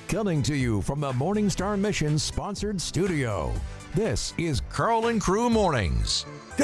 Coming to you from the Morning Star Mission sponsored studio. This is Carl and Crew Mornings.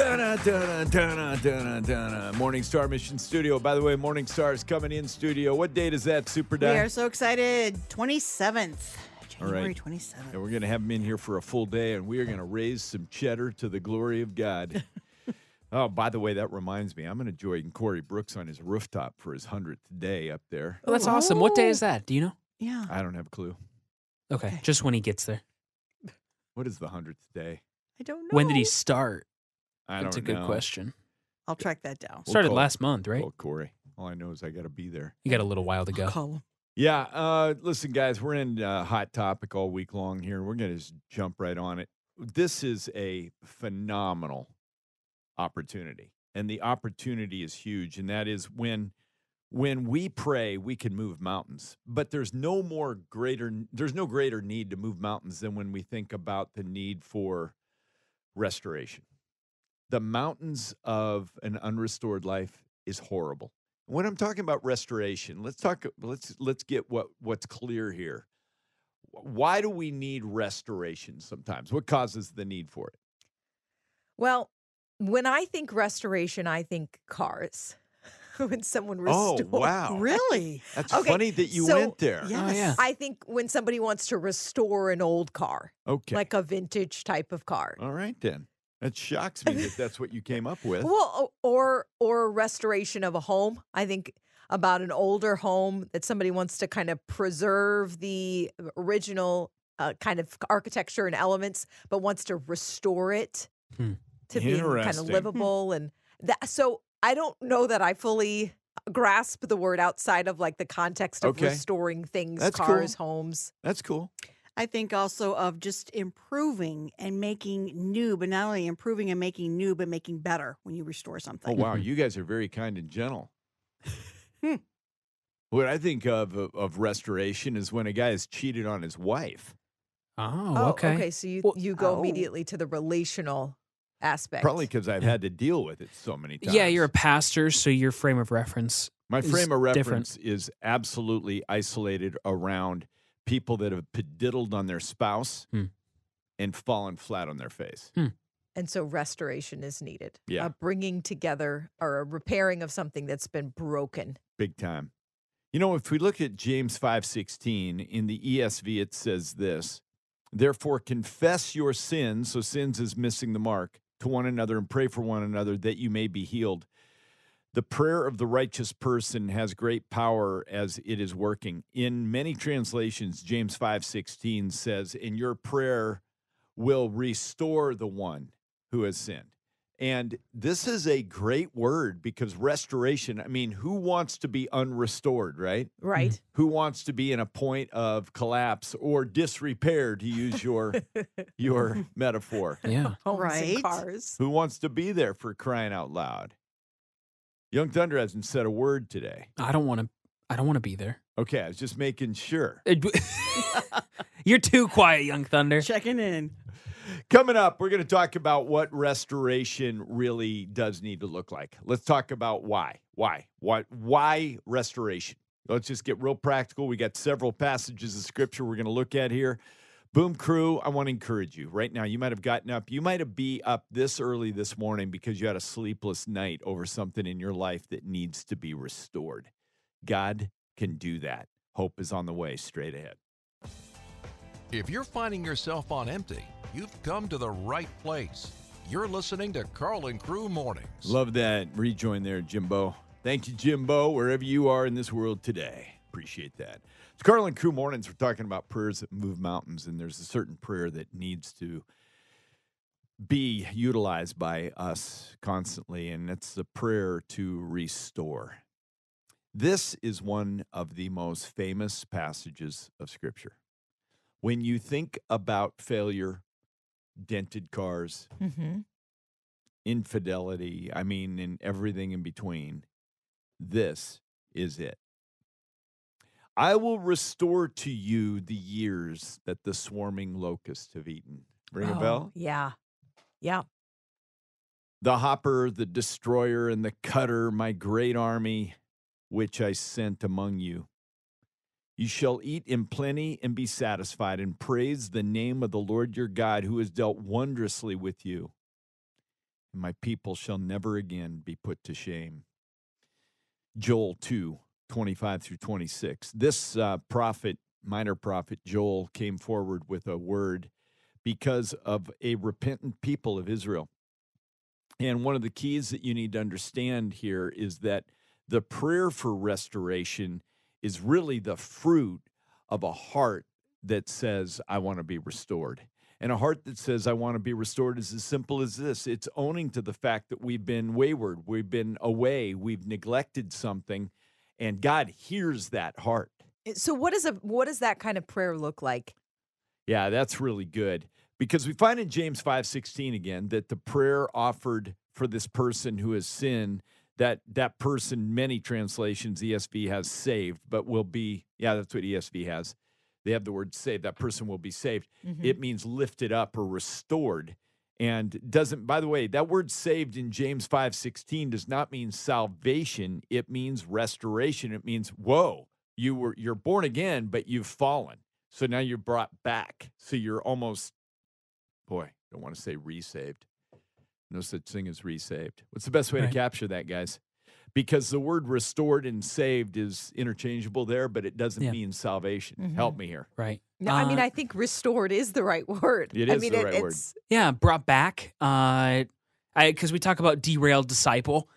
Morning Star Mission Studio. By the way, Morning Star is coming in studio. What date is that, Super Di? We are so excited. 27th. January right. 27th. And we're going to have him in here for a full day, and we are going to raise some cheddar to the glory of God. Oh, by the way, that reminds me, I'm going to join Corey Brooks on his rooftop for his 100th day up there. Oh, that's awesome. What day is that? Do you know? Yeah. I don't have a clue. Okay, just when he gets there. What is the 100th day? I don't know. When did he start? I That's a don't good know. question. I'll track that down. Started call- last month, right? Call Corey. All I know is I got to be there. You got a little while to I'll go. call him. Yeah, listen, guys, we're in Hot Topic all week long here. We're going to just jump right on it. This is a phenomenal opportunity, and the opportunity is huge, and that is when we pray, we can move mountains. But there's no greater need to move mountains than when we think about the need for restoration. The mountains of an unrestored life is horrible. When I'm talking about restoration, let's get what's clear here. Why do we need restoration sometimes? What causes the need for it? Well, when I think restoration, I think cars. When someone restores. Oh, wow. Really? That's Okay, funny that you so- went there. Yes. Oh, yeah. I think when somebody wants to restore an old car, Okay. like a vintage type of car. All right, then. That shocks me that that's what you came up with. Well, or restoration of a home. I think about an older home that somebody wants to kind of preserve the original kind of architecture and elements, but wants to restore it to being kind of Interesting. livable and that. So I don't know that I fully grasp the word outside of like the context of Okay. restoring things, That's cars, cool. homes. That's cool. I think also of just improving and making new, but not only improving and making new, but making better when you restore Oh, something. wow. You guys are very kind and gentle. What I think of restoration is when a guy has cheated on his wife. Oh, okay. So you Well- you go Oh. immediately to the relational aspect. Probably because I've had to deal with it so many times. Yeah, you're a pastor, so your frame of reference. My is frame of different. reference is absolutely isolated around people that have diddled on their spouse and fallen flat on their face. And so restoration is needed. Yeah. A bringing together or a repairing of something that's been broken. Big time. You know, if we look at James 5:16 in the ESV, it says this: "Therefore confess your sins," so sins is missing the mark, "to one another and pray for one another that you may be healed. The prayer of the righteous person has great power as it is working." In many translations, James 5:16 says, "And your prayer will restore the one who has sinned." And this is a great word because restoration, I mean, who wants to be unrestored, right? Right. Who wants to be in a point of collapse or disrepair, to use your metaphor? Yeah. Homes Right. and cars. Who wants to be there for crying out loud? Young Thunder hasn't said a word today. I don't want to be there. Okay, I was just making sure. You're too quiet, Young Thunder. Checking in. Coming up, we're going to talk about what restoration really does need to look like. Let's talk about why. Why restoration? Let's just get real practical. We got several passages of scripture we're going to look at here. Boom Crew, I want to encourage you. Right now, you might have gotten up. You might have been up this early this morning because you had a sleepless night over something in your life that needs to be restored. God can do that. Hope is on the way straight ahead. If you're finding yourself on empty, you've come to the right place. You're listening to Carl and Crew Mornings. Love that rejoin there, Jimbo. Thank you, Jimbo, wherever you are in this world today. Appreciate that. It's Carl and Crew Mornings. We're talking about prayers that move mountains, and there's a certain prayer that needs to be utilized by us constantly, and it's the prayer to restore. This is one of the most famous passages of Scripture. When you think about failure, dented cars, Mm-hmm. infidelity, and everything in between, this is it. I will restore to you the years that the swarming locusts have eaten. Ring a bell? Yeah. Yeah. The hopper, the destroyer, and the cutter, my great army, which I sent among you. You shall eat in plenty and be satisfied, and praise the name of the Lord your God, who has dealt wondrously with you. And my people shall never again be put to shame. Joel 2:25 through 26. This prophet, minor prophet Joel, came forward with a word because of a repentant people of Israel. And one of the keys that you need to understand here is that the prayer for restoration is really the fruit of a heart that says, I want to be restored. And a heart that says, I want to be restored is as simple as this. It's owning to the fact that we've been wayward, we've been away, we've neglected something, and God hears that heart. So what does that kind of prayer look like? Yeah, that's really good. Because we find in James 5:16 again that the prayer offered for this person who has sinned, that person, many translations, ESV has saved, but will be, that's what ESV has. They have the word saved. That person will be saved. Mm-hmm. It means lifted up or restored. And doesn't, by the way, that word saved in James 5:16 does not mean salvation. It means restoration. It means, whoa, you're born again, but you've fallen. So now you're brought back. So you're almost, don't want to say resaved. No such thing as resaved. What's the best way to capture that, guys? Because the word restored and saved is interchangeable there, but it doesn't mean salvation. Mm-hmm. Help me here. Right. No, I mean, I think restored is the right word. It is the right word. Yeah, brought back. Because we talk about derailed disciple.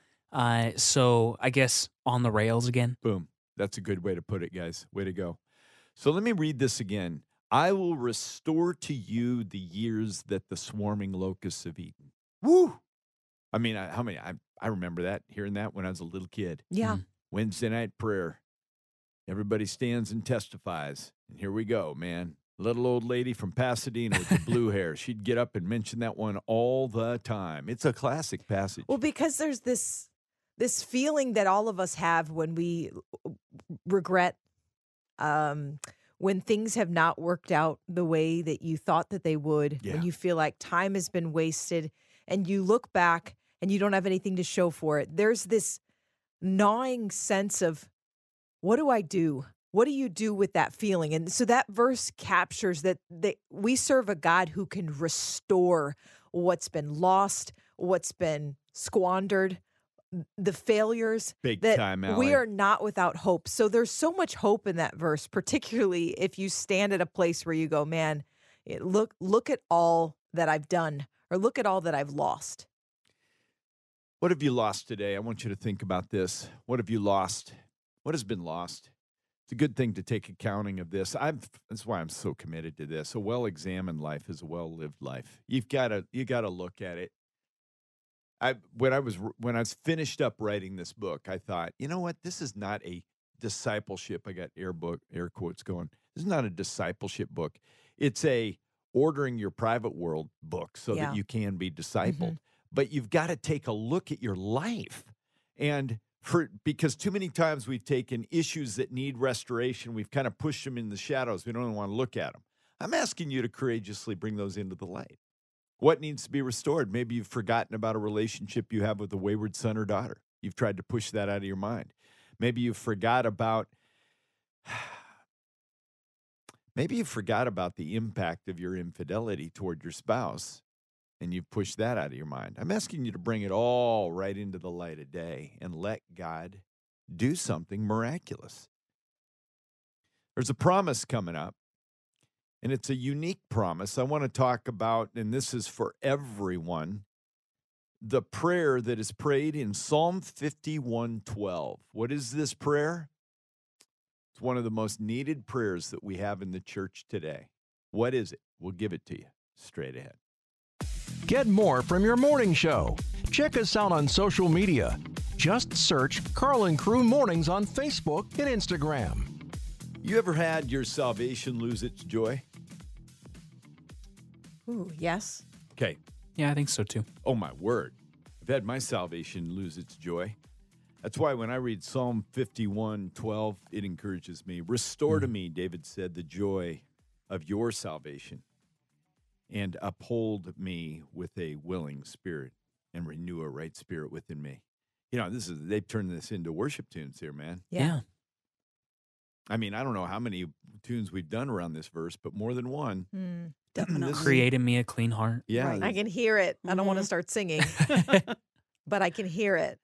So I guess on the rails again. Boom. That's a good way to put it, guys. Way to go. So let me read this again. I will restore to you the years that the swarming locusts have eaten. Woo! I mean, I remember that, hearing that when I was a little kid. Yeah. Wednesday night prayer. Everybody stands and testifies. And here we go, man. Little old lady from Pasadena with the blue hair. She'd get up and mention that one all the time. It's a classic passage. Well, because there's this feeling that all of us have when we regret when things have not worked out the way that you thought that they would, when you feel like time has been wasted and you look back and you don't have anything to show for it. There's this gnawing sense of, what do I do? What do you do with that feeling? And so that verse captures that we serve a God who can restore what's been lost, what's been squandered, the failures. Big that time, Allie. we are not without hope. So there's so much hope in that verse, particularly if you stand at a place where you go, man, look at all that I've done, or look at all that I've lost. What have you lost today? I want you to think about this. What have you lost? What has been lost? It's a good thing to take accounting of this. That's why I'm so committed to this. A well-examined life is a well-lived life. You got to look at it. When I was finished up writing this book, I thought, you know what? This is not a discipleship. I got air quotes going. This is not a discipleship book. It's a ordering your private world book so that you can be discipled. Mm-hmm. But you've got to take a look at your life. And because too many times we've taken issues that need restoration, we've kind of pushed them in the shadows. We don't even want to look at them. I'm asking you to courageously bring those into the light. What needs to be restored? Maybe you've forgotten about a relationship you have with a wayward son or daughter. You've tried to push that out of your mind. Maybe you forgot about the impact of your infidelity toward your spouse, and you've pushed that out of your mind. I'm asking you to bring it all right into the light of day and let God do something miraculous. There's a promise coming up. And it's a unique promise. I want to talk about, and this is for everyone, the prayer that is prayed in Psalm 51:12. What is this prayer? It's one of the most needed prayers that we have in the church today. What is it? We'll give it to you straight ahead. Get more from your morning show. Check us out on social media. Just search Carl and Crew Mornings on Facebook and Instagram. You ever had your salvation lose its joy? Ooh, yes. Okay. Yeah, I think so too. Oh, my word. I've had my salvation lose its joy. That's why when I read Psalm 51:12, it encourages me. Restore to me, David said, the joy of your salvation, and uphold me with a willing spirit, and renew a right spirit within me. You know, they've turned this into worship tunes here, man. Yeah. I mean, I don't know how many tunes we've done around this verse, but more than one. Definitely. Create in me a clean heart. Yeah. Right. I can hear it. I don't want to Mhm. start singing, but I can hear it.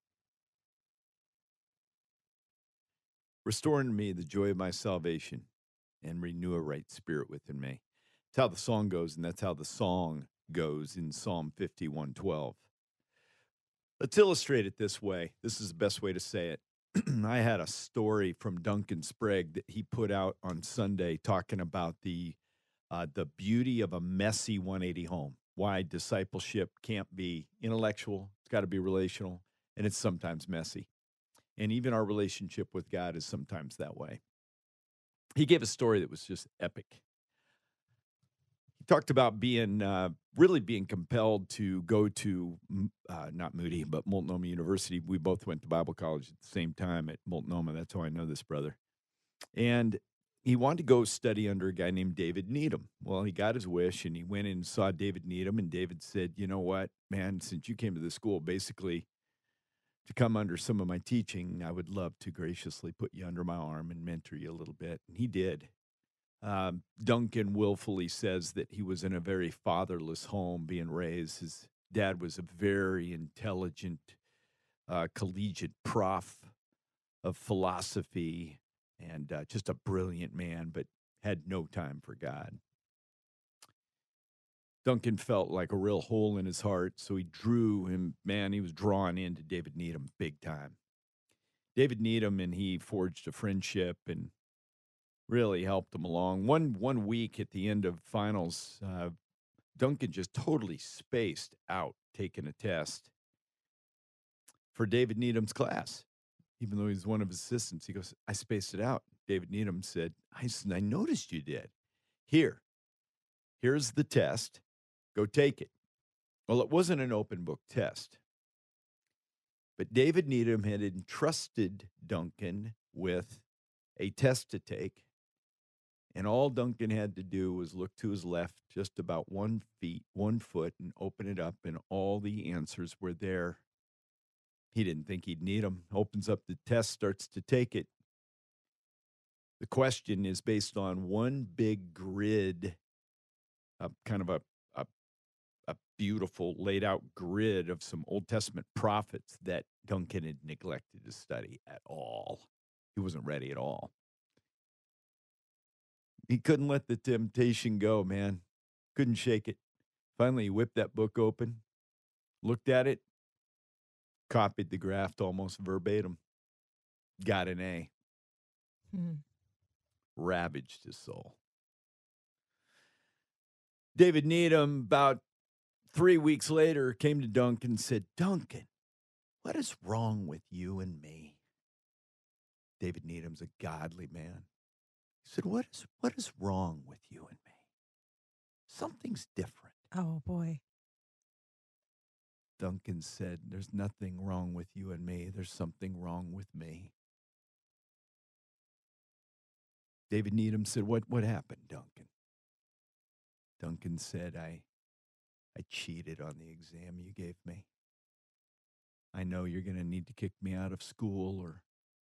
Restore unto me the joy of my salvation and renew a right spirit within me. That's how the song goes, and that's how the song goes in Psalm 51:12. Let's illustrate it this way. This is the best way to say it. I had a story from Duncan Sprague that he put out on Sunday talking about the beauty of a messy 180 home. Why discipleship can't be intellectual, it's got to be relational, and it's sometimes messy. And even our relationship with God is sometimes that way. He gave a story that was just epic. He talked about really being compelled to go to, not Moody, but Multnomah University. We both went to Bible college at the same time at Multnomah. That's how I know this brother. And he wanted to go study under a guy named David Needham. Well, he got his wish, and he went and saw David Needham, and David said, you know what, man, since you came to the school, basically, to come under some of my teaching, I would love to graciously put you under my arm and mentor you a little bit. And he did. Duncan willfully says that he was in a very fatherless home being raised. His dad was a very intelligent, collegiate prof of philosophy and just a brilliant man, but had no time for God. Duncan felt like a real hole in his heart, so he drew him, he was drawn into David Needham big time. David Needham and he forged a friendship and really helped him along. One week at the end of finals, Duncan just totally spaced out taking a test for David Needham's class, even though he's one of his assistants. He goes, I spaced it out. David Needham said, I noticed you did. Here's the test. Go take it. Well, it wasn't an open book test. But David Needham had entrusted Duncan with a test to take. And all Duncan had to do was look to his left just about 1 foot, and open it up, and all the answers were there. He didn't think he'd need them. Opens up the test, starts to take it. The question is based on one big grid, kind of a beautiful laid out grid of some Old Testament prophets that Duncan had neglected to study at all. He wasn't ready at all. He couldn't let the temptation go, man. Couldn't shake it. Finally, he whipped that book open, looked at it, copied the graft almost verbatim, got an A. Ravaged his soul. David Needham, about 3 weeks later, came to Duncan and said, Duncan, what is wrong with you and me? David Needham's a godly man. He said, what is wrong with you and me? Something's different. Oh, boy. Duncan said, there's nothing wrong with you and me. There's something wrong with me. David Needham said, what happened, Duncan? Duncan said, I cheated on the exam you gave me. I know you're going to need to kick me out of school or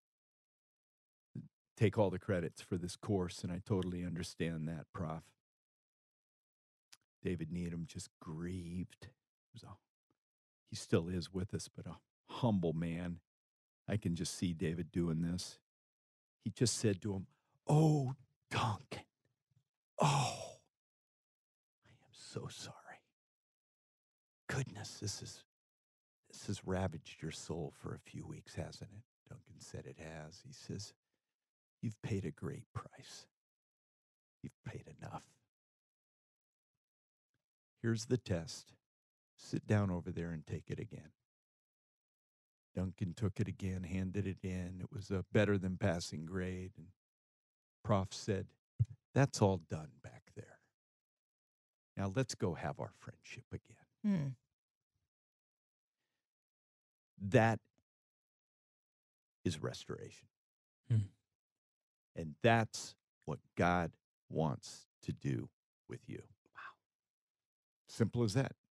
take all the credits for this course, and I totally understand that, Prof. David Needham just grieved. He still is with us, but a humble man. I can just see David doing this. He just said to him, oh, Duncan, oh, I am so sorry. Goodness, this has ravaged your soul for a few weeks, hasn't it? Duncan said it has. He says, you've paid a great price. You've paid enough. Here's the test. Sit down over there and take it again. Duncan took it again, handed it in. It was a better than passing grade. And Prof said, that's all done back there. Now let's go have our friendship again. That is restoration. And that's what God wants to do with you. Wow. Simple as that.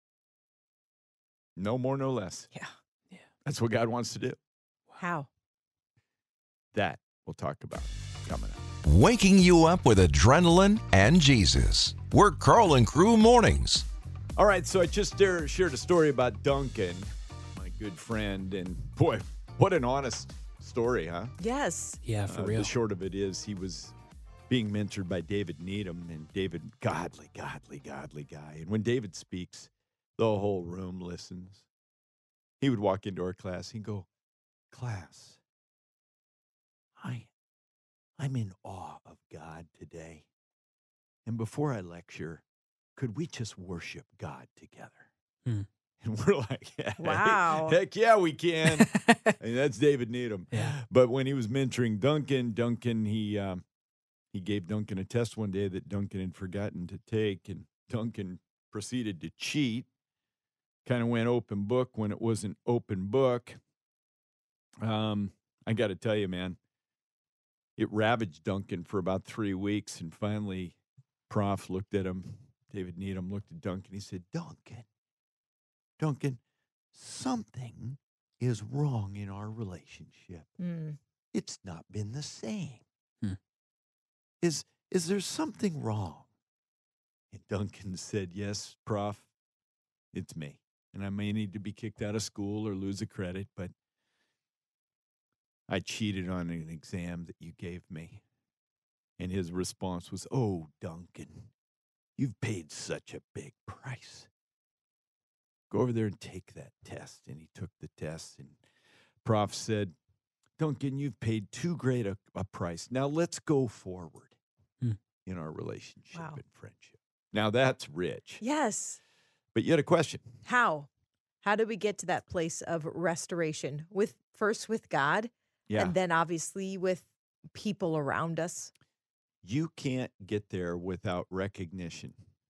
No more, no less. Yeah. That's what God wants to do. How? That we'll talk about it coming up. Waking you up with adrenaline and Jesus. We're Carl and Crew Mornings. All right, so I just shared a story about Duncan, my good friend, and boy, what an honest story, huh? Yes. Yeah, for real. The short of it is he was being mentored by David Needham, and David, godly guy. And when David speaks, the whole room listens. He would walk into our class, he'd go, "Class, I'm in awe of God today. And before I lecture, could we just worship God together?" Hmm. And we're like, Wow. heck yeah, we can. And that's David Needham. Yeah. But when he was mentoring Duncan, he gave Duncan a test one day that Duncan had forgotten to take, and Duncan proceeded to cheat. Kind of went open book when it wasn't open book. I got to tell you, man, it ravaged Duncan for about 3 weeks, and finally, Prof looked at him. David Needham looked at Duncan. He said, Duncan, something is wrong in our relationship. Mm. It's not been the same. Hmm. Is there something wrong? And Duncan said, "Yes, Prof, it's me. And I may need to be kicked out of school or lose a credit, but I cheated on an exam that you gave me." And his response was, "Oh, Duncan, you've paid such a big price. Go over there and take that test." And he took the test, and Prof said, "Duncan, you've paid too great a price. Now let's go forward in our relationship Wow. and friendship." Now that's rich. Yes. But you had a question. How? How do we get to that place of restoration? First with God, Yeah. and then obviously with people around us. You can't get there without recognition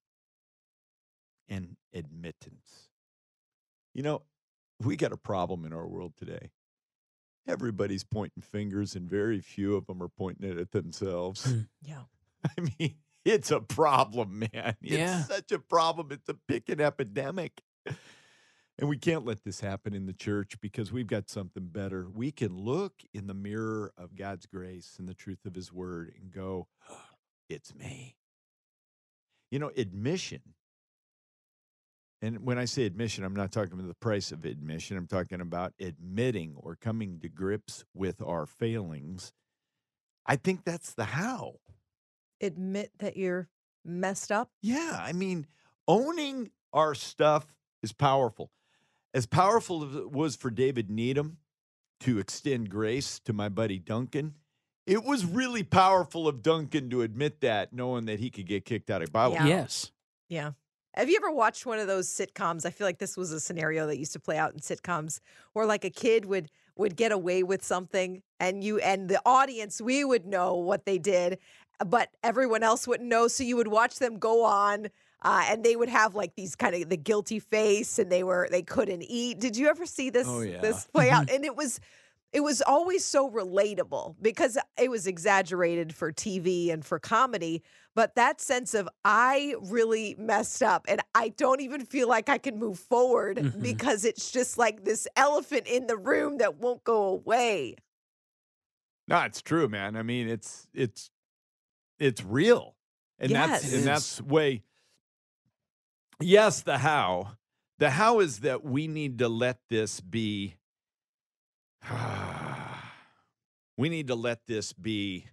and admittance. You know, we got a problem in our world today. Everybody's pointing fingers, and very few of them are pointing it at themselves. Yeah. I mean, it's a problem, man. It's Yeah. such a problem. It's a picking epidemic. And we can't let this happen in the church because we've got something better. We can look in the mirror of God's grace and the truth of his word and go, "It's me." You know, admission. And when I say admission, I'm not talking about the price of admission. I'm talking about admitting or coming to grips with our failings. I think that's the how. Admit that you're messed up. Yeah, I mean, owning our stuff is powerful. As powerful as it was for David Needham to extend grace to my buddy Duncan, it was really powerful of Duncan to admit that, knowing that he could get kicked out of Bible. Yeah. Yes. Yeah. Have you ever watched one of those sitcoms? I feel like this was a scenario that used to play out in sitcoms where like a kid would get away with something and the audience, we would know what they did, but everyone else wouldn't know. So you would watch them go on and they would have like these kind of the guilty face and they couldn't eat. Did you ever see this, Oh, yeah. this play out? And it was always so relatable because it was exaggerated for TV and for comedy. But that sense of I really messed up and I don't even feel like I can move forward because it's just like this elephant in the room that won't go away. No, it's true, man. I mean, it's real. And Yes. that's way. Yes, the how. The how is that we need to let this be. We need to let this be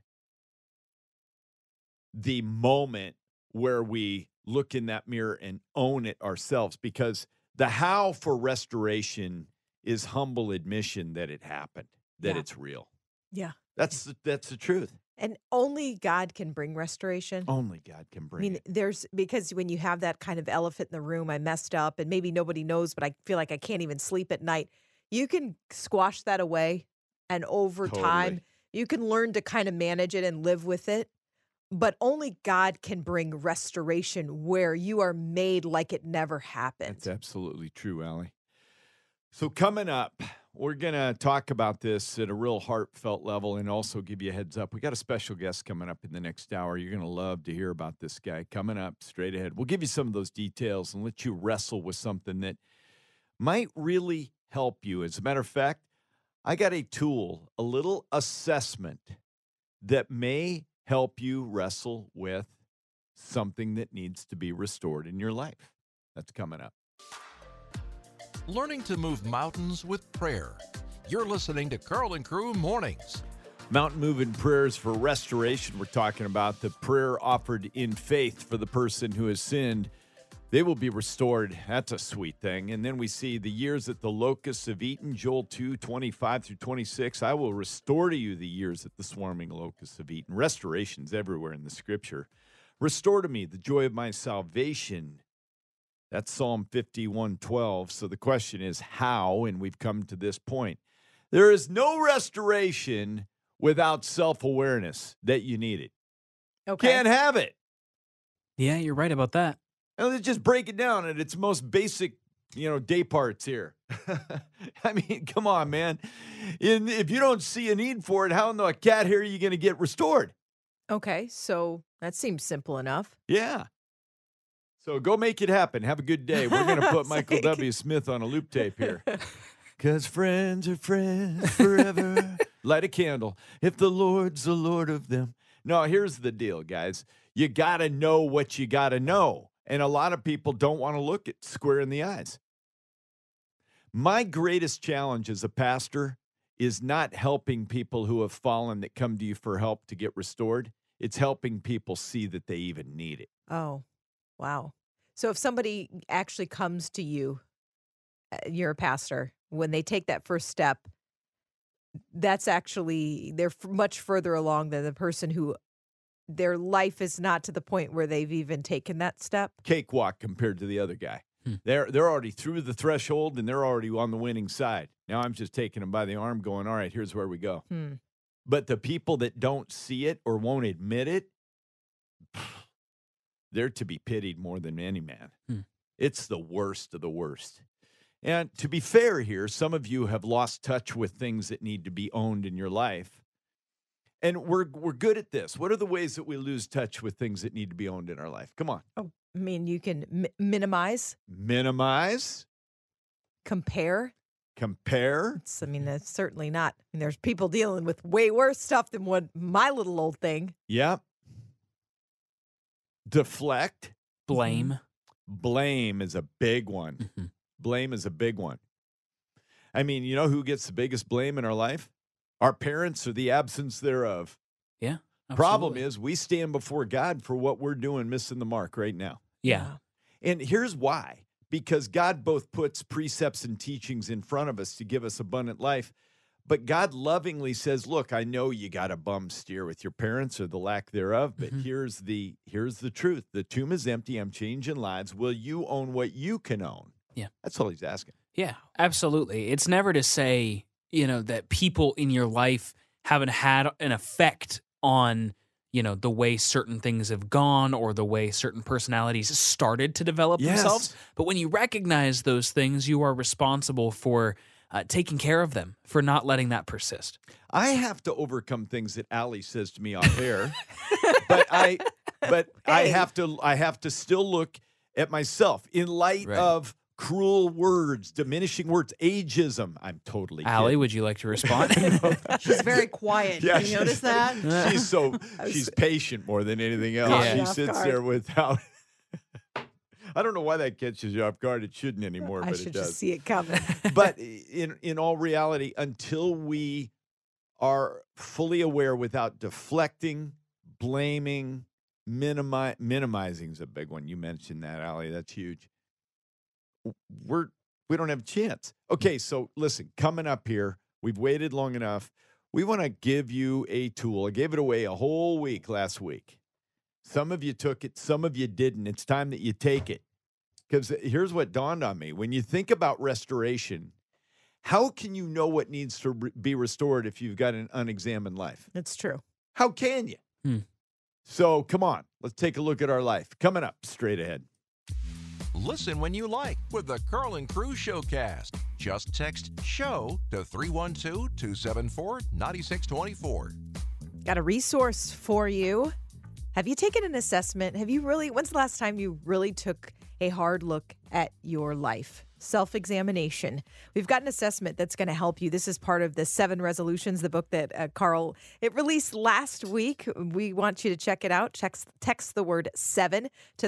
the moment where we look in that mirror and own it ourselves, because the how for restoration is humble admission that it happened, that Yeah. it's real. Yeah. That's the truth. And only God can bring restoration. Only God can I bring mean, it. because when you have that kind of elephant in the room, I messed up and maybe nobody knows, but I feel like I can't even sleep at night. You can squash that away. And over time, Totally. you can learn to kind of manage it and live with it. But only God can bring restoration where you are made like it never happened. That's absolutely true, Allie. So coming up, we're going to talk about this at a real heartfelt level and also give you a heads up. We got a special guest coming up in the next hour. You're going to love to hear about this guy coming up straight ahead. We'll give you some of those details and let you wrestle with something that might really help you. As a matter of fact, I got a tool, a little assessment that may help you wrestle with something that needs to be restored in your life. That's coming up. Learning to move mountains with prayer. You're listening to Carl and Crew Mornings. Mountain moving prayers for restoration. We're talking about the prayer offered in faith for the person who has sinned. They will be restored. That's a sweet thing. And then we see the years that the locusts have eaten, Joel 2:25-26. I will restore to you the years that the swarming locusts have eaten. Restoration's everywhere in the scripture. Restore to me the joy of my salvation. That's Psalm 51:12. So the question is how, and we've come to this point. There is no restoration without self-awareness that you need it. Okay. Can't have it. Yeah, you're right about that. And let's just break it down at its most basic, day parts here. I mean, come on, man. If you don't see a need for it, how in the cat hair are you going to get restored? Okay, so that seems simple enough. Yeah. So go make it happen. Have a good day. We're going to put Michael Like- W. Smith on a loop tape here. Because friends are friends forever. Light a candle if the Lord's the Lord of them. No, here's the deal, guys. You got to know what you got to know. And a lot of people don't want to look it square in the eyes. My greatest challenge as a pastor is not helping people who have fallen that come to you for help to get restored. It's helping people see that they even need it. Oh, wow. So if somebody actually comes to you, you're a pastor, when they take that first step, that's actually, they're much further along than the person who their life is not to the point where they've even taken that step. Cakewalk compared to the other guy. They're already through the threshold and they're already on the winning side. Now I'm just taking them by the arm going, all right, here's where we go. But the people that don't see it or won't admit it, they're to be pitied more than any man. It's the worst of the worst. And to be fair here, some of you have lost touch with things that need to be owned in your life. And we're good at this. What are the ways that we lose touch with things that need to be owned in our life? Come on. Oh, I mean, you can minimize, Minimize, compare. compare. That's certainly not. I mean, there's people dealing with way worse stuff than what my little old thing. Yep. Deflect. Blame. Blame is a big one. Blame is a big one. I mean, you know who gets the biggest blame in our life? Our parents or the absence thereof. Yeah. Problem absolutely. is we stand before God for what we're doing missing the mark right now. Yeah. And here's why. Because God both puts precepts and teachings in front of us to give us abundant life. But God lovingly says, look, I know you got a bum steer with your parents or the lack thereof, but here's the truth. The tomb is empty. I'm changing lives. Will you own what you can own? Yeah. That's all he's asking. Yeah, absolutely. It's never to say, that people in your life haven't had an effect on, the way certain things have gone or the way certain personalities started to develop themselves. But when you recognize those things, you are responsible for taking care of them, for not letting that persist. I have to overcome things that Allie says to me off air, but I have to still look at myself in light of cruel words, diminishing words, ageism. I'm totally Allie, kidding. would you like to respond? She's very quiet. Yeah, Did you notice that? She's patient more than anything else. Yeah. She Off sits guard. there without. I don't know why that catches you off guard. It shouldn't anymore, I but should it does. just see it coming. But in all reality, until we are fully aware without deflecting, blaming, minimizing is a big one. You mentioned that, Allie. That's huge. We don't have a chance. Okay, so listen, coming up here, we've waited long enough. We want to give you a tool. I gave it away a whole week last week. Some of you took it, some of you didn't. It's time that you take it. Because here's what dawned on me. When you think about restoration, how can you know what needs to be restored if you've got an unexamined life? It's true. How can you? So come on, let's take a look at our life. Coming up straight ahead. Listen when you like with the Carl and Crew Showcast. Just text SHOW to 312-274-9624. Got a resource for you. Have you taken an assessment? When's the last time you really took a hard look at your life? self-examination. We've got an assessment that's going to help you. This is part of the 7 Resolutions, the book that Carl, it released last week. We want you to check it out. Text the word 7 to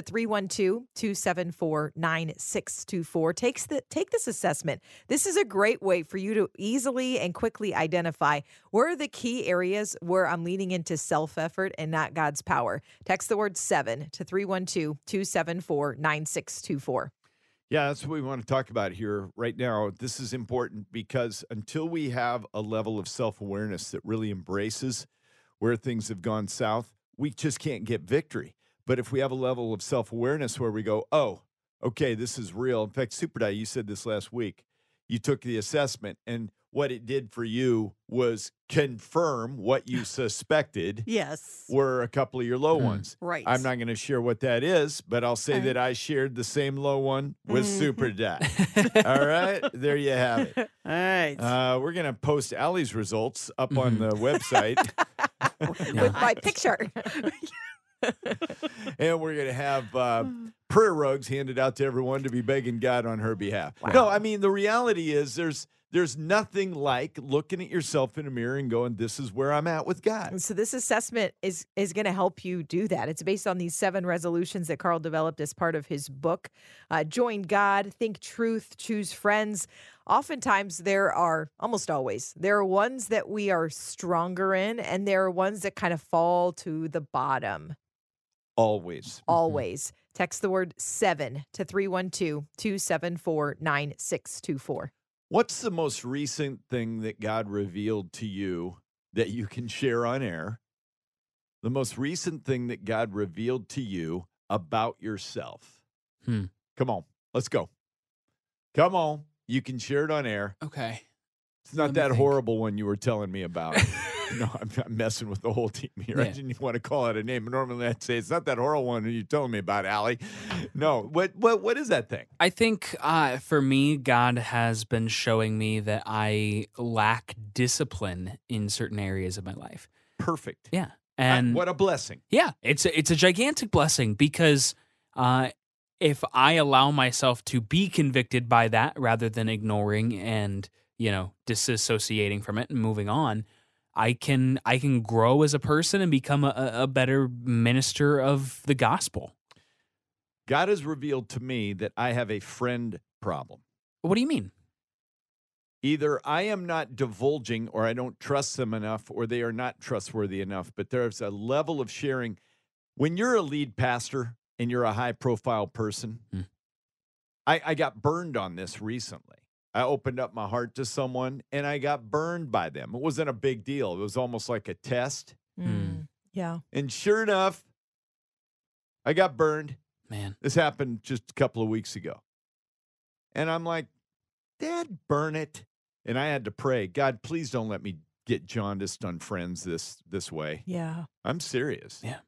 312-274-9624. Take this assessment. This is a great way for you to easily and quickly identify where are the key areas where I'm leaning into self-effort and not God's power. Text the word 7 to 312-274-9624. Yeah, that's what we want to talk about here right now. This is important because until we have a level of self-awareness that really embraces where things have gone south, we just can't get victory. But if we have a level of self-awareness where we go, oh, okay, this is real. In fact, Super Di, you said this last week. You took the assessment, and what it did for you was confirm what you suspected Yes. were a couple of your low ones. Right. I'm not going to share what that is, but I'll say that I shared the same low one with Super Di. All right? There you have it. All right. We're going to post Allie's results up on the website. With my picture. And we're going to have prayer rugs handed out to everyone to be begging God on her behalf. Wow. No, I mean, the reality is there's nothing like looking at yourself in a mirror and going, this is where I'm at with God. So this assessment is going to help you do that. It's based on these 7 resolutions that Carl developed as part of his book, Join God, Think Truth, Choose Friends. Oftentimes almost always, there are ones that we are stronger in, and there are ones that kind of fall to the bottom. Always. Always. Text the word 7 to 312-274-9624. What's the most recent thing that God revealed to you that you can share on air? The most recent thing that God revealed to you about yourself. Come on, let's go. Come on, you can share it on air. Okay. It's not that horrible one you were telling me about. No, I'm messing with the whole team here. Yeah. I didn't even want to call it a name. Normally I'd say it's not that horrible one you're telling me about, Allie. No, what is that thing? I think for me, God has been showing me that I lack discipline in certain areas of my life. Perfect. Yeah. And what a blessing. Yeah, it's a gigantic blessing because if I allow myself to be convicted by that rather than ignoring and, disassociating from it and moving on, I can grow as a person and become a better minister of the gospel. God has revealed to me that I have a friend problem. What do you mean? Either I am not divulging or I don't trust them enough or they are not trustworthy enough, but there's a level of sharing. When you're a lead pastor and you're a high-profile person, I got burned on this recently. I opened up my heart to someone, and I got burned by them. It wasn't a big deal. It was almost like a test. Yeah. And sure enough, I got burned. Man. This happened just a couple of weeks ago. And I'm like, Dad, burn it. And I had to pray, God, please don't let me get jaundiced on friends this way. Yeah. I'm serious. Yeah.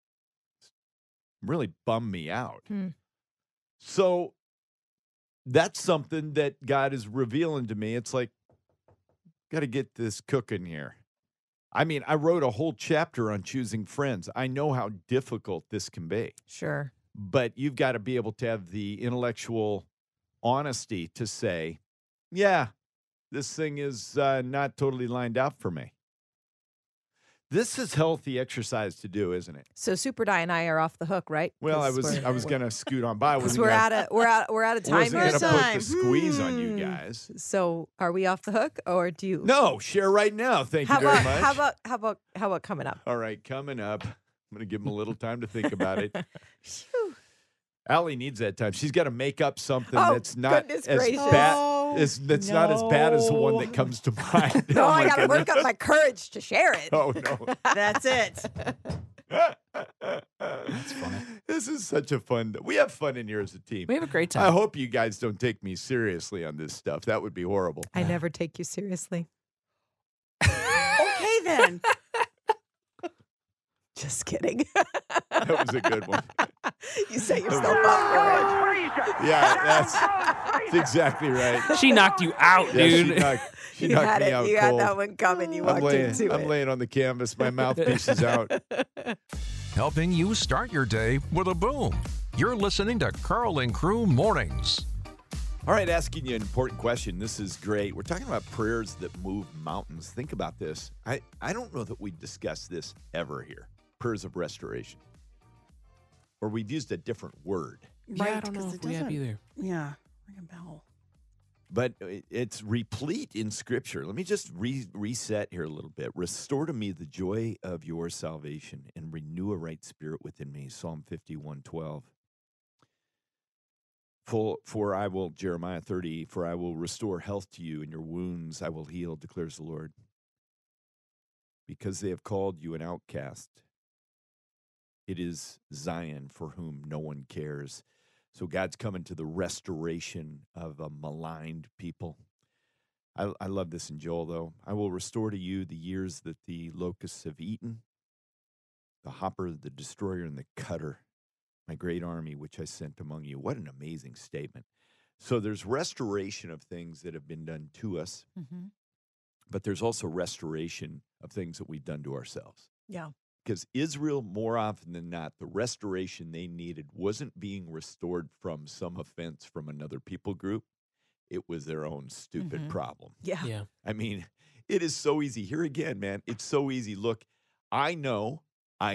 Really bummed me out. So that's something that God is revealing to me. It's like, got to get this cooking here. I mean, I wrote a whole chapter on choosing friends. I know how difficult this can be. Sure. But you've got to be able to have the intellectual honesty to say, yeah, this thing is not totally lined out for me. This is healthy exercise to do, isn't it? So Super Di and I are off the hook, right? Well, I was going to scoot on by. Because we're out of time. I wasn't going to put time. the squeeze on you guys. So are we off the hook, or do you? No, share right now. Thank you very much. How about coming up? All right, coming up. I'm going to give him a little time to think about it. Allie needs that time. She's got to make up something that's not as bad. That's not as bad as the one that comes to mind. No, I got to work up my courage to share it. Oh no, That's it. That's funny. This is such a fun. We have fun in here as a team. We have a great time. I hope you guys don't take me seriously on this stuff. That would be horrible. I never take you seriously. Okay, then. Just kidding. That was a good one. You set yourself up for it. Yeah, that's exactly right. She knocked you out, Yeah, dude. she knocked me out You cold. had that one coming. You walked into it. I'm laying on the canvas. My mouthpiece is out. Helping you start your day with a boom. You're listening to Carl and Crew Mornings. All right, asking you an important question. This is great. We're talking about prayers that move mountains. Think about this. I don't know that we discussed this ever here. Prayers of restoration. Or we've used a different word. Yeah, I Right, don't know 'cause if it we have doesn't- either. Yeah, ring a bell. But it's replete in Scripture. Let me just reset here a little bit. Restore to me the joy of your salvation and renew a right spirit within me. Psalm 51:12. For I will, Jeremiah 30, for I will restore health to you, and your wounds I will heal, declares the Lord. Because they have called you an outcast, it is Zion for whom no one cares. So God's coming to the restoration of a maligned people. I love this in Joel, though. I will restore to you the years that the locusts have eaten, the hopper, the destroyer, and the cutter, my great army which I sent among you. What an amazing statement. So there's restoration of things that have been done to us, Mm-hmm. but there's also restoration of things that we've done to ourselves. Yeah. Because Israel, more often than not, the restoration they needed wasn't being restored from some offense from another people group. It was their own stupid Mhm. problem. Yeah. Yeah. I mean, it is so easy. Here again, man, it's so easy. Look, I know.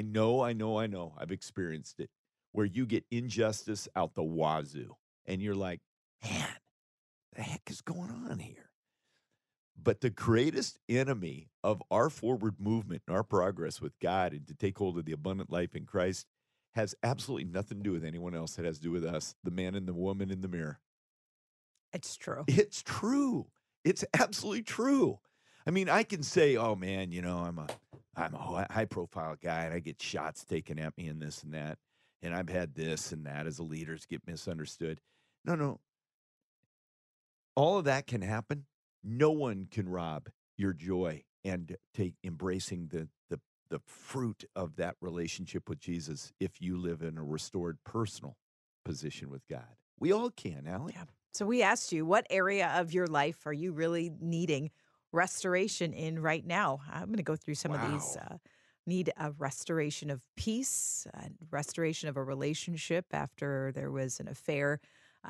I've experienced it where you get injustice out the wazoo and you're like, man, the heck is going on here? But the greatest enemy of our forward movement and our progress with God and to take hold of the abundant life in Christ has absolutely nothing to do with anyone else. It has to do with us, the man and the woman in the mirror. It's true. It's true. It's absolutely true. I mean, I can say, oh man, I'm a high profile guy and I get shots taken at me and this and that. And I've had this and that as a leader get misunderstood. No. All of that can happen. No one can rob your joy and embracing the fruit of that relationship with Jesus if you live in a restored personal position with God. We all can, Allie. Yeah. So we asked you, what area of your life are you really needing restoration in right now? I'm going to go through some of these. Wow. Need a restoration of peace, a restoration of a relationship after there was an affair,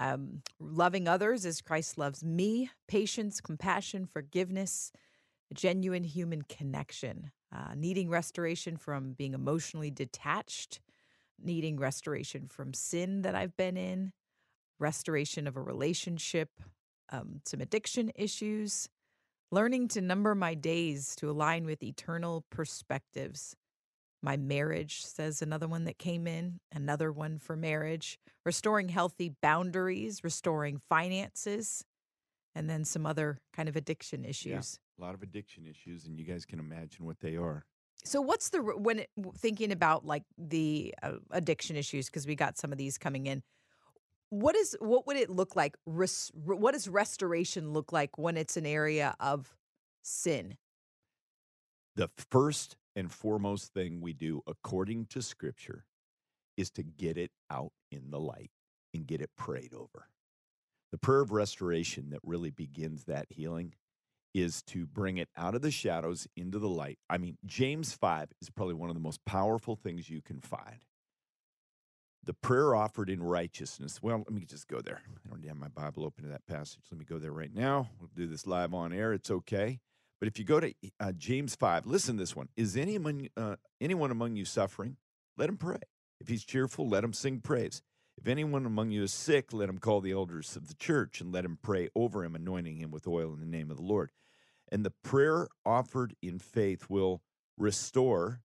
loving others as Christ loves me, patience, compassion, forgiveness, genuine human connection, needing restoration from being emotionally detached, needing restoration from sin that I've been in, restoration of a relationship, some addiction issues, learning to number my days to align with eternal perspectives. My marriage, says another one that came in, another one for marriage, restoring healthy boundaries, restoring finances, and then some other kind of addiction issues. A lot of addiction issues, and you guys can imagine what they are. So what's thinking about like the addiction issues, because we got some of these coming in, what would it look like? What does restoration look like when it's an area of sin? The first and foremost thing we do, according to Scripture, is to get it out in the light and get it prayed over. The prayer of restoration that really begins that healing is to bring it out of the shadows into the light. I mean, James 5 is probably one of the most powerful things you can find. The prayer offered in righteousness. Well, let me just go there. I don't have my Bible open to that passage. Let me go there right now. We'll do this live on air. It's okay. But if you go to James 5, listen to this one. Is anyone among you suffering? Let him pray. If he's cheerful, let him sing praise. If anyone among you is sick, let him call the elders of the church and let him pray over him, anointing him with oil in the name of the Lord. And the prayer offered in faith will restore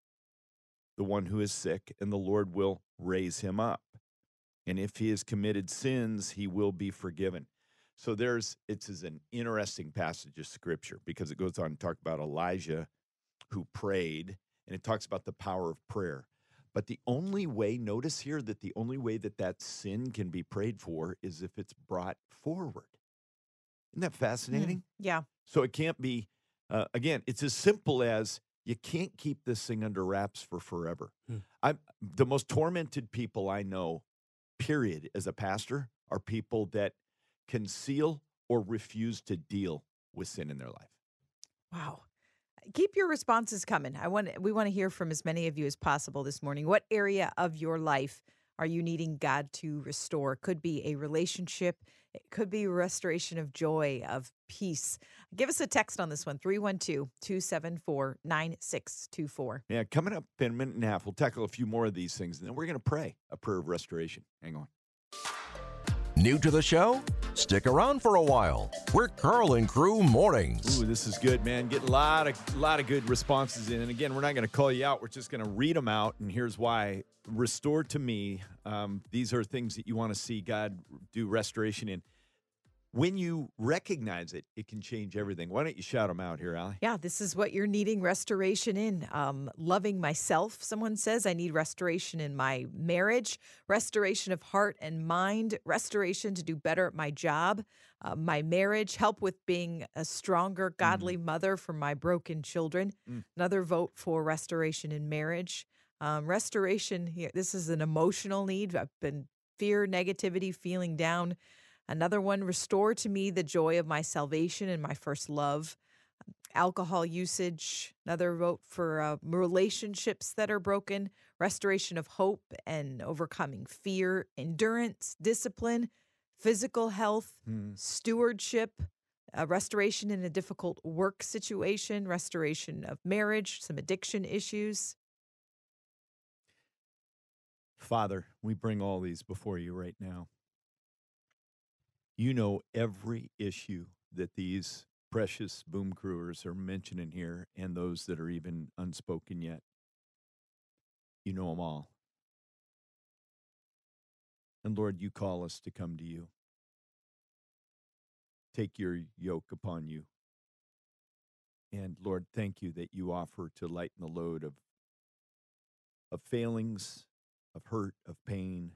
the one who is sick, and the Lord will raise him up. And if he has committed sins, he will be forgiven. So it's an interesting passage of Scripture because it goes on to talk about Elijah who prayed, and it talks about the power of prayer. But the only way, notice here that the only way that sin can be prayed for is if it's brought forward. Isn't that fascinating? Yeah. So it can't be, again, it's as simple as you can't keep this thing under wraps for forever. The most tormented people I know, period, as a pastor, are people that conceal or refuse to deal with sin in their life. Wow. Keep your responses coming. We want to hear from as many of you as possible this morning. What area of your life are you needing God to restore? It could be a relationship. It could be restoration of joy, of peace. Give us a text on this one, 312-274-9624. Yeah, coming up in a minute and a half, we'll tackle a few more of these things, and then we're going to pray a prayer of restoration. Hang on. New to the show? Stick around for a while. We're Carl and Crew Mornings. Ooh, this is good, man. Getting a lot of good responses in. And again, we're not going to call you out. We're just going to read them out. And here's why. Restore to me. These are things that you want to see God do restoration in. When you recognize it, it can change everything. Why don't you shout them out here, Allie? Yeah, this is what you're needing restoration in. Loving myself, someone says. I need restoration in my marriage, restoration of heart and mind, restoration to do better at my job, my marriage, help with being a stronger, godly mother for my broken children. Another vote for restoration in marriage. Restoration here, this is an emotional need. I've been fear, negativity, feeling down. Another one, restore to me the joy of my salvation and my first love. Alcohol usage, another vote for relationships that are broken, restoration of hope and overcoming fear, endurance, discipline, physical health, stewardship, restoration in a difficult work situation, restoration of marriage, some addiction issues. Father, we bring all these before you right now. You know every issue that these precious boom crewers are mentioning here and those that are even unspoken yet. You know them all. And Lord, you call us to come to you. Take your yoke upon you. And Lord, thank you that you offer to lighten the load of failings, of hurt, of pain.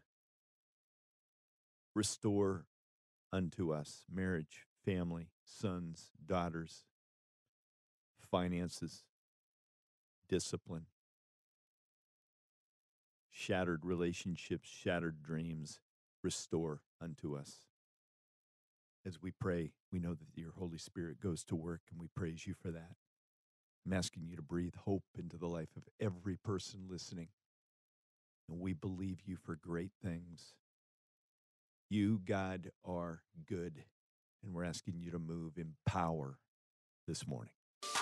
Restore unto us marriage, family, sons, daughters, finances, discipline, shattered relationships, shattered dreams. Restore unto us. As we pray, we know that your Holy Spirit goes to work, and we praise you for that. I'm asking you to breathe hope into the life of every person listening. And we believe you for great things. You, God, are good, and we're asking you to move in power this morning.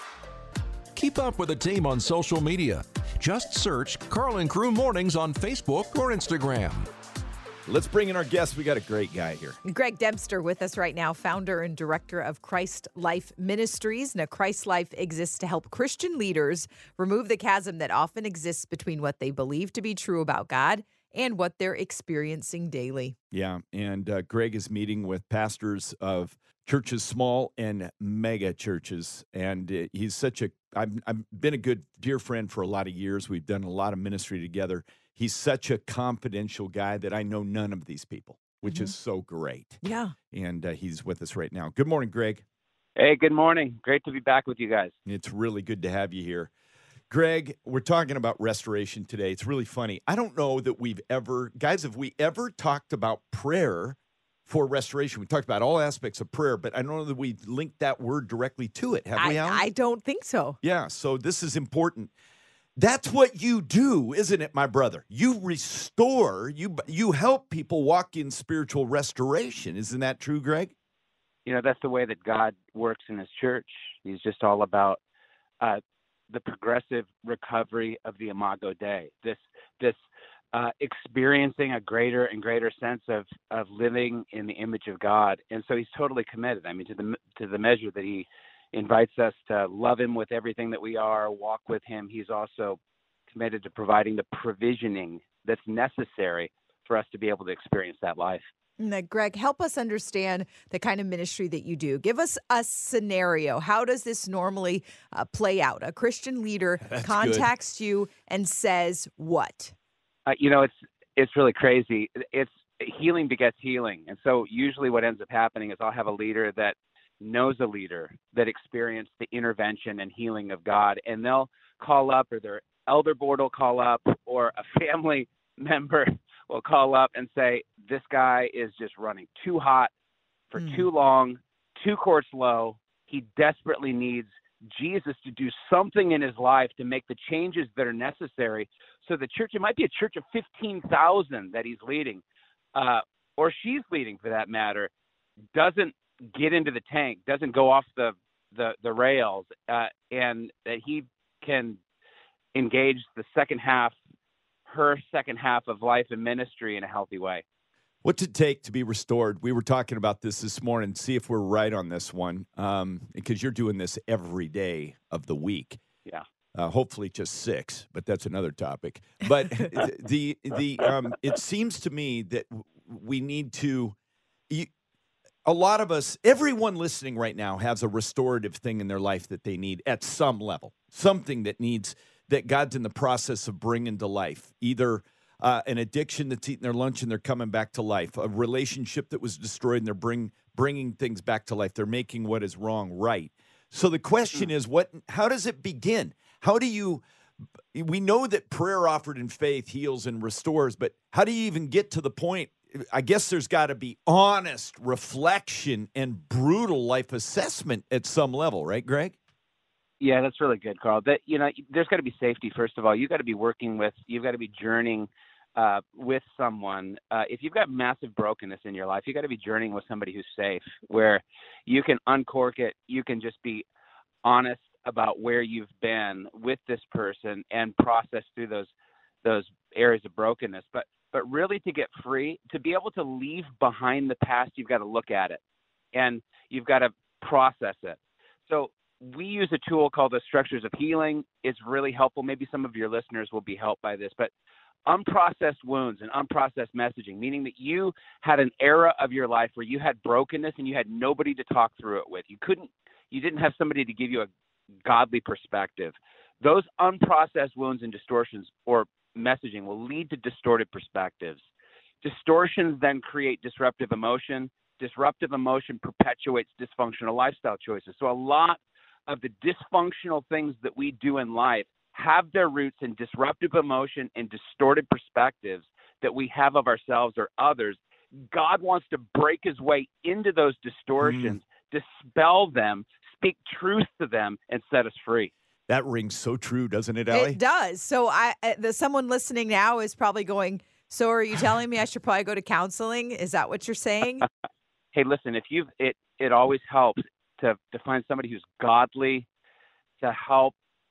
Keep up with the team on social media. Just search Carl and Crew Mornings on Facebook or Instagram. Let's bring in our guest. We got a great guy here. Greg Dempster with us right now, founder and director of Christ Life Ministries. Now, Christ Life exists to help Christian leaders remove the chasm that often exists between what they believe to be true about God and what they're experiencing daily. Yeah, and Greg is meeting with pastors of churches, small and mega churches, and he's such a, I've been a good, dear friend for a lot of years. We've done a lot of ministry together. He's such a confidential guy that I know none of these people, which is so great. Yeah. And he's with us right now. Good morning, Greg. Hey, good morning. Great to be back with you guys. It's really good to have you here. Greg, we're talking about restoration today. It's really funny. I don't know that we've ever, guys, have we ever talked about prayer for restoration? We talked about all aspects of prayer, but I don't know that we've linked that word directly to it. Have we, Alan? I don't think so. Yeah, so this is important. That's what you do, isn't it, my brother? You restore, you help people walk in spiritual restoration. Isn't that true, Greg? You know, that's the way that God works in his church. He's just all about the progressive recovery of the Imago Dei, this experiencing a greater and greater sense of living in the image of God. And so he's totally committed. I mean, to the measure that he invites us to love him with everything that we are, walk with him, he's also committed to providing the provisioning that's necessary for us to be able to experience that life. Now, Greg, help us understand the kind of ministry that you do. Give us a scenario. How does this normally play out? A Christian leader contacts you and says what? You know, it's really crazy. It's healing begets healing. And so usually what ends up happening is I'll have a leader that knows a leader that experienced the intervention and healing of God, and they'll call up, or their elder board will call up, or a family member will call up and say, this guy is just running too hot for too long, 2 courts low. He desperately needs Jesus to do something in his life to make the changes that are necessary. So the church, it might be a church of 15,000 that he's leading, or she's leading for that matter, doesn't get into the tank, doesn't go off the rails, and that he can engage the her second half of life and ministry in a healthy way. What's it take to be restored? We were talking about this morning. See if we're right on this one, because you're doing this every day of the week. Yeah. Hopefully just 6, but that's another topic. But it seems to me that we need to. A lot of us, everyone listening right now, has a restorative thing in their life that they need at some level, something that God's in the process of bringing to life, either an addiction that's eating their lunch and they're coming back to life, a relationship that was destroyed and they're bringing things back to life. They're making what is wrong right. So the question is, how does it begin? We know that prayer offered in faith heals and restores, but how do you even get to the point? I guess there's got to be honest reflection and brutal life assessment at some level, right, Greg? Yeah, that's really good, Carl. There's got to be safety. First of all, you've got to be journeying with someone. If you've got massive brokenness in your life, you've got to be journeying with somebody who's safe, where you can uncork it. You can just be honest about where you've been with this person and process through those areas of brokenness. But really, to get free, to be able to leave behind the past, you've got to look at it and you've got to process it. So we use a tool called the Structures of Healing. It's really helpful. Maybe some of your listeners will be helped by this, but unprocessed wounds and unprocessed messaging, meaning that you had an era of your life where you had brokenness and you had nobody to talk through it with. You didn't have somebody to give you a godly perspective. Those unprocessed wounds and distortions or messaging will lead to distorted perspectives. Distortions then create disruptive emotion. Disruptive emotion perpetuates dysfunctional lifestyle choices. So a lot of the dysfunctional things that we do in life have their roots in disruptive emotion and distorted perspectives that we have of ourselves or others. God wants to break his way into those distortions, dispel them, speak truth to them, and set us free. That rings so true, doesn't it, Allie? It does. So someone listening now is probably going, so are you telling me I should probably go to counseling? Is that what you're saying? Hey, listen, it always helps to find somebody who's godly to help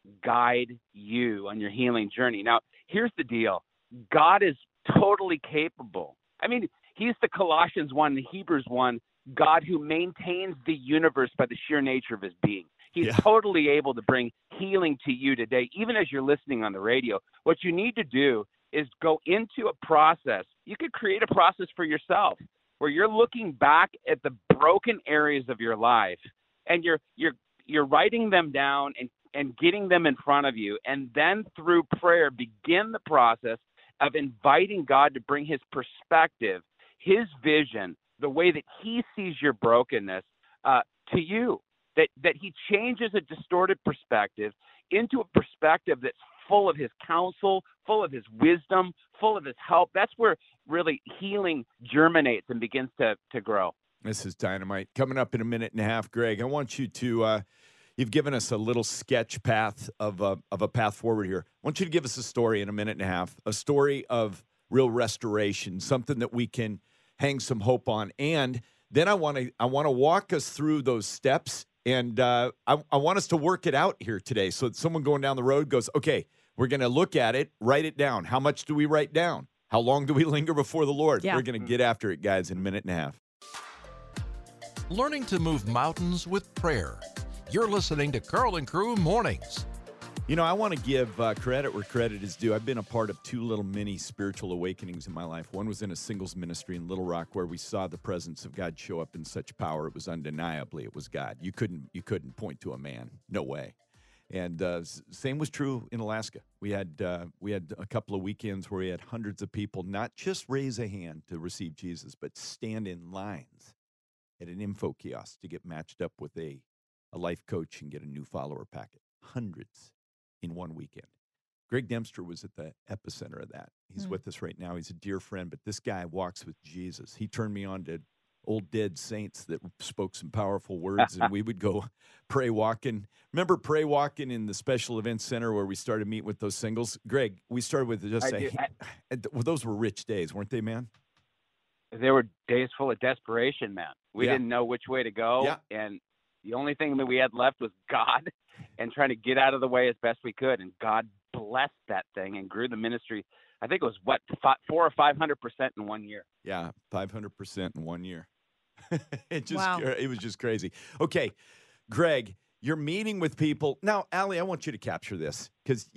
guide you on your healing journey. Now, here's the deal. God is totally capable. I mean, he's the Colossians 1, the Hebrews 1, God who maintains the universe by the sheer nature of his being. He's totally able to bring healing to you today, even as you're listening on the radio. What you need to do is go into a process. You could create a process for yourself where you're looking back at the broken areas of your life and you're writing them down and getting them in front of you. And then through prayer, begin the process of inviting God to bring his perspective, his vision, the way that he sees your brokenness to you. That he changes a distorted perspective into a perspective that's full of his counsel, full of his wisdom, full of his help. That's where really healing germinates and begins to grow. This is dynamite. Coming up in a minute and a half, Greg, I want you to, you've given us a little sketch path of a path forward here. I want you to give us a story in a minute and a half, a story of real restoration, something that we can hang some hope on. And then I want to walk us through those steps. And I want us to work it out here today so that someone going down the road goes, okay, we're going to look at it, write it down. How much do we write down? How long do we linger before the Lord? Yeah. We're going to get after it, guys, in a minute and a half. Learning to move mountains with prayer. You're listening to Carl and Crew Mornings. You know, I want to give credit where credit is due. I've been a part of 2 little mini spiritual awakenings in my life. One was in a singles ministry in Little Rock where we saw the presence of God show up in such power. It was undeniably, it was God. You couldn't point to a man. No way. And same was true in Alaska. We had a couple of weekends where we had hundreds of people not just raise a hand to receive Jesus, but stand in lines at an info kiosk to get matched up with a life coach and get a new follower packet. Hundreds in one weekend. Greg Dempster was at the epicenter of that. He's with us right now. He's a dear friend, but this guy walks with Jesus. He turned me on to old dead saints that spoke some powerful words, and we would go pray walking. Remember pray walking in the special events center where we started meeting with those singles? Greg, we started with just well, those were rich days, weren't they, man? There were days full of desperation, man. We didn't know which way to go, and the only thing that we had left was God and trying to get out of the way as best we could. And God blessed that thing and grew the ministry. I think it was 400 or 500% in 1 year. Yeah, 500% in 1 year. It was just crazy. Okay, Greg, you're meeting with people now. Allie, I want you to capture this because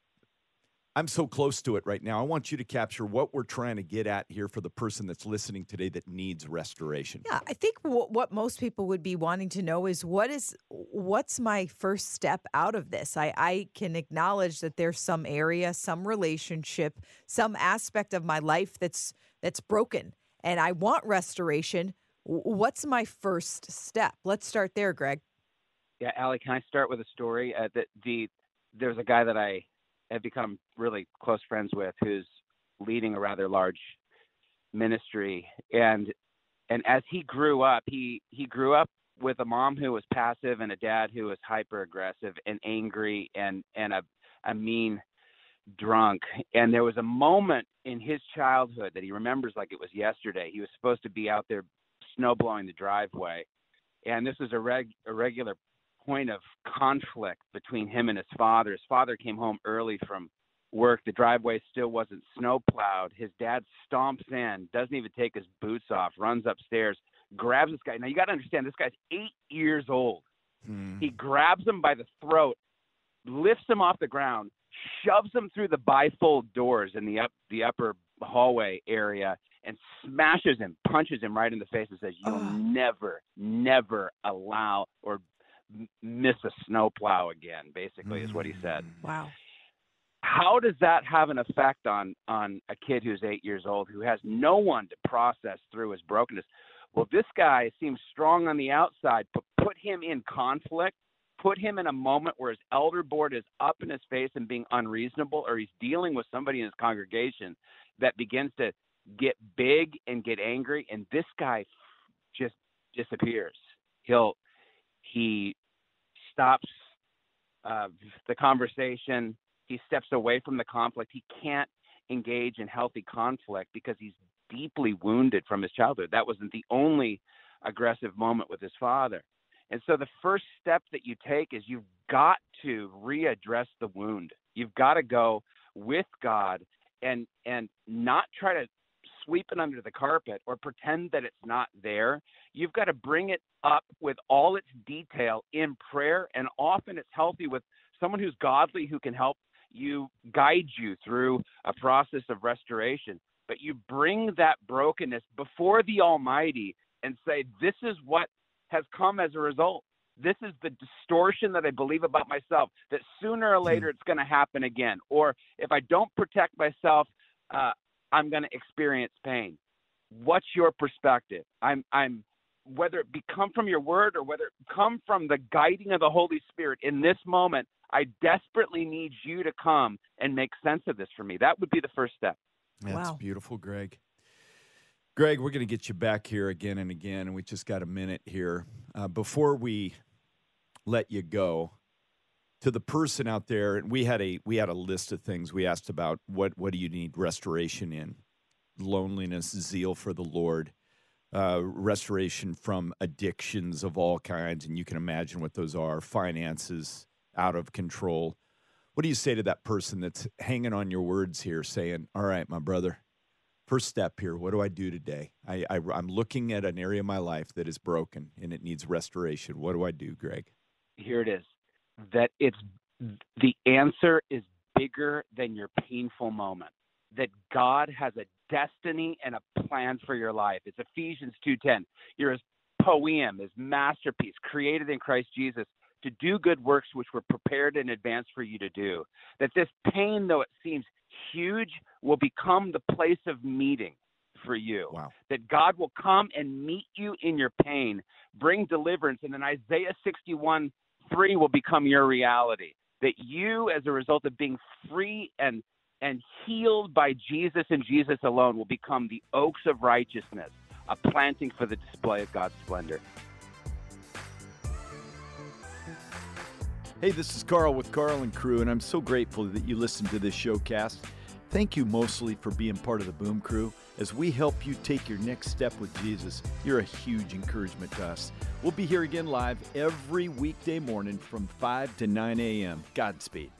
I'm so close to it right now. I want you to capture what we're trying to get at here for the person that's listening today that needs restoration. Yeah, I think what most people would be wanting to know is what's my first step out of this? I can acknowledge that there's some area, some relationship, some aspect of my life that's broken, and I want restoration. What's my first step? Let's start there, Greg. Yeah, Allie, can I start with a story? There's a guy that I have become really close friends with who's leading a rather large ministry. And as he grew up, he grew up with a mom who was passive and a dad who was hyper aggressive and angry and a mean drunk. And there was a moment in his childhood that he remembers like it was yesterday. He was supposed to be out there snow blowing the driveway. And this was a regular point of conflict between him and his father. His father came home early from work. The driveway still wasn't snow plowed. His dad stomps in, doesn't even take his boots off, runs upstairs, grabs this guy. Now you got to understand, this guy's 8 years old. He grabs him by the throat, lifts him off the ground, shoves him through the bifold doors in the upper hallway area, and smashes him, punches him right in the face and says, "You'll never allow or miss a snowplow again," basically is what he said. Wow. How does that have an effect on a kid who's 8 years old who has no one to process through his brokenness? Well, this guy seems strong on the outside, but put him in conflict, put him in a moment where his elder board is up in his face and being unreasonable, or he's dealing with somebody in his congregation that begins to get big and get angry, and this guy just disappears. He stops the conversation. He steps away from the conflict. He can't engage in healthy conflict because he's deeply wounded from his childhood. That wasn't the only aggressive moment with his father. And so the first step that you take is you've got to readdress the wound. You've got to go with God and not try to sweep it under the carpet or pretend that it's not there. You've got to bring it up with all its detail in prayer, and often it's healthy with someone who's godly who can help you, guide you through a process of restoration. But you bring that brokenness before the Almighty and say, this is what has come as a result. This is the distortion that I believe about myself, that sooner or later it's going to happen again. Or if I don't protect myself, I'm going to experience pain. What's your perspective? I'm whether it come from your word or whether it come from the guiding of the Holy Spirit in this moment, I desperately need you to come and make sense of this for me. That would be the first step. That's beautiful, Greg. Greg, we're going to get you back here again and again, and we just got a minute here. Before we let you go, to the person out there, and we had a list of things we asked about. What do you need restoration in? Loneliness, zeal for the Lord, restoration from addictions of all kinds, and you can imagine what those are. Finances out of control. What do you say to that person that's hanging on your words here, saying, "All right, my brother, first step here. What do I do today? I'm looking at an area of my life that is broken and it needs restoration. What do I do, Greg?" Here it is. That the answer is bigger than your painful moment. That God has a destiny and a plan for your life. It's Ephesians 2:10. You're his poem, his masterpiece, created in Christ Jesus to do good works which were prepared in advance for you to do. That this pain, though it seems huge, will become the place of meeting for you. Wow. That God will come and meet you in your pain, bring deliverance, and then Isaiah 61:3 will become your reality. That you, as a result of being free and healed by Jesus and Jesus alone, will become the oaks of righteousness, a planting for the display of God's splendor. Hey, this is Carl with Carl and Crew, and I'm so grateful that you listened to this showcast. Thank you mostly for being part of the Boom Crew. As we help you take your next step with Jesus, you're a huge encouragement to us. We'll be here again live every weekday morning from 5 to 9 a.m. Godspeed.